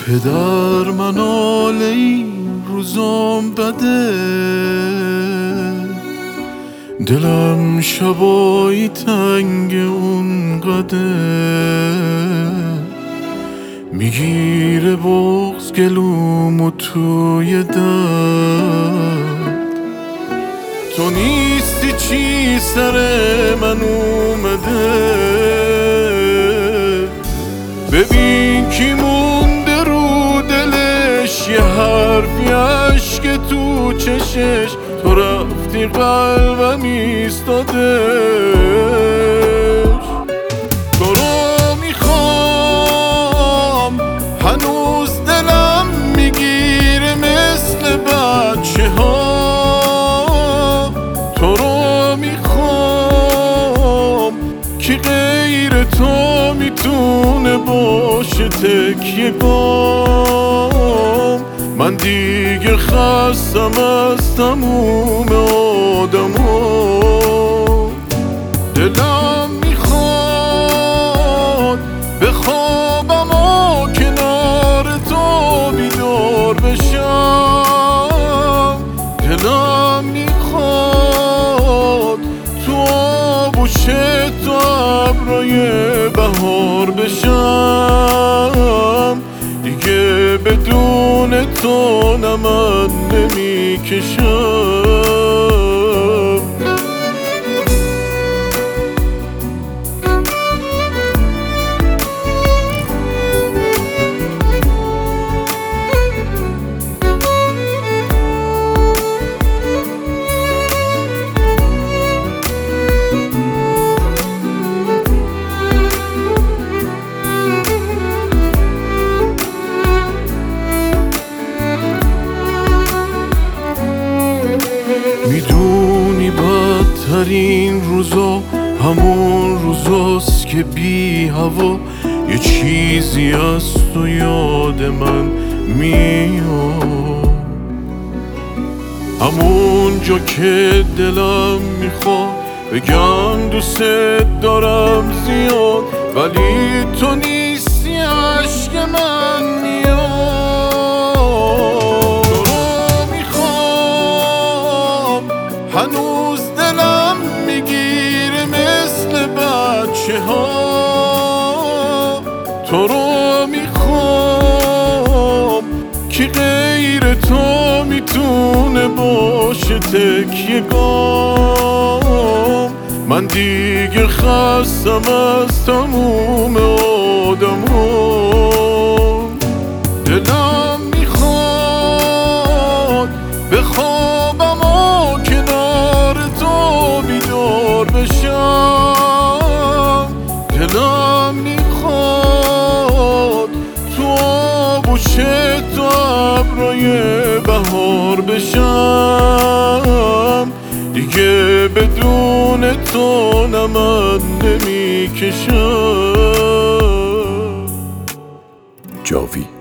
پدر منال این روزام بده، دلم شبایی تنگ اون قده، میگیره بغض گلومو توی درد. تو نیستی چی سر من اومده، ببین کی مونده رو دلش، یه حرفی اشک تو چشش، تو رفتی قلبم ایستاده. تو رو میخوام هنوز دلم میگیره مثل بچه ها، تو رو میخوام کی غیر تو میتونه باشه تکیه گام. من دیگه خستم از تموم آدما، دلم میخواد بخوابم و کنار تو بیدار بشم، دلم میخواد تو آغوش تو ابرای بهار بشم، دیگه بدون تو نمن نمیکشم. میدونی بدترین روزا همون روزاست که بی هوا یه چیزی از تو یاد من میاد، همون جا که دلم میخواد بگم دوست دارم زیاد، ولی تو نیستی عشق من میاد. هنوز دلم میگیره مثل بچه ها، تو رو میخوام کی غیر تو میتونه باشه تکیه گام. من دیگه خستم از تموم آدما، دلم میخواد بخوابم و کنار تو بیدار بشم، دلم میخواد تو آغوش تو ابرای بهار بشم، دیگه بدون تو نمن نمیکشم. جاوی